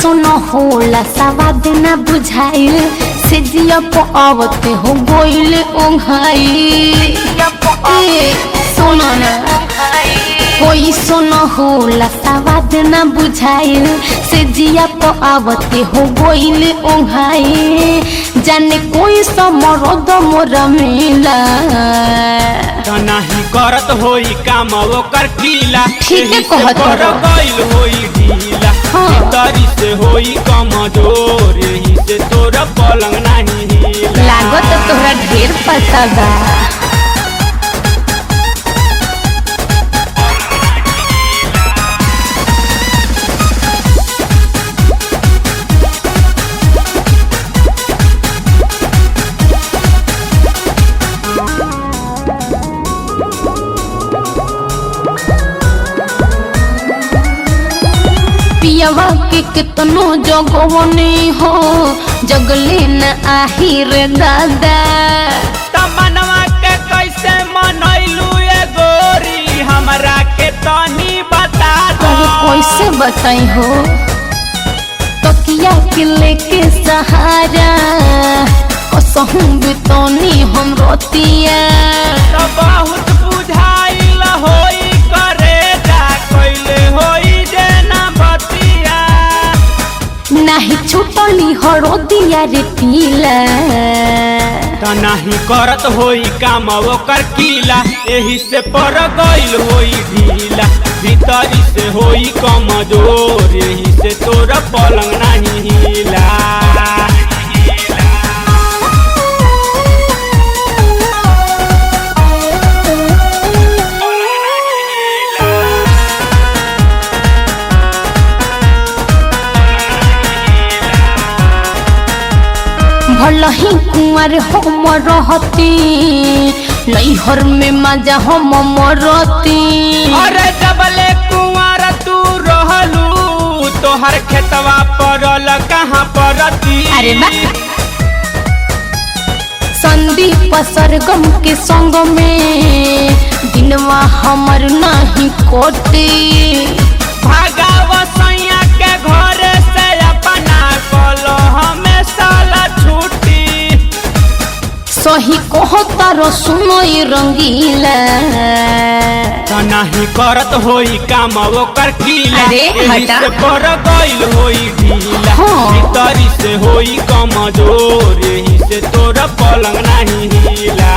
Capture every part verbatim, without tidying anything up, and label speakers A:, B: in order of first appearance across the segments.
A: कैसन होला सवाद न बुझाइल से जिया पवते हो गोइल ओंघाई सुनो ना कोई सुन होला सवाद न बुझाइल से जिया पवते हो गोइल ओंघाई जाने कोई समरद मोर मिला
B: नहीं करत होई काम ओकर कीला
A: ठीक है कहत
B: गइल होई ढीला तरी से होई कमजोर एही से तोरा पलंग नहीं हिला
A: लागत तोरा ढेर पता बा पियवा के कितनो जगवने हो जगले न आही रे दादा
B: तमनवा के कैसे मनैलू ए गोरी हमरा के तनी बता दो
A: कैसे बताई हो तकिया के लेके सहारा कसहूं बितौनी हम रोतिया
B: तो बहुत बुझाइल होई करे जा कैले होई
A: नहीं छुटली हरो दिया रे पीला
B: त नहीं करत होई काम ओकर कीला एही से पर गइल होई ढीला भीतरी से होई कमजोर एही से तोरा पलंग नहीं हिला
A: भलही कुंवर हम रहती नैहर में मजा हम मरती
B: अरे जबले कुंवर तू रहलू तोहर खेतवा परल कहाँ परती
A: अरे बा संदीप सरगम के संग में दिनवा हमर नहीं कोटे
B: भागाव सैया के घर से अपना कलो हमें साला छूटी
A: सही कहो तारो सुनो ये रंगीला
B: नहीं करत होई काम ओकर कीला
A: अरे हटा
B: से पर गइल होई ढीला भीतरी से होई कमजोर एही से तोरा पलंग नहीं हिला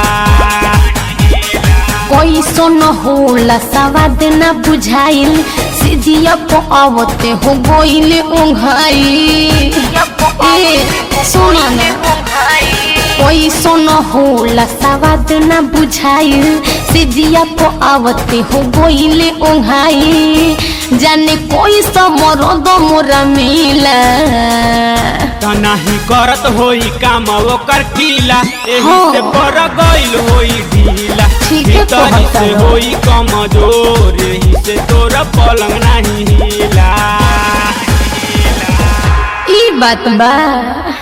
A: कोई सुन होला सवाद न बुझाइल सिजिया पवते हो गोइल ओंघाई सुनो ना कोई सुन होला सवाद न बुझाइल सिजिया पवते हो गोइल ओंघाई जाने कोई समरद मोरा मिला
B: त नहीं करत होई काम ओकर कीला एही से पर गइल होई ढीला भीतरी से होई कमजोर एही से तोरा पलंग नहीं हिला
A: ई बात बा।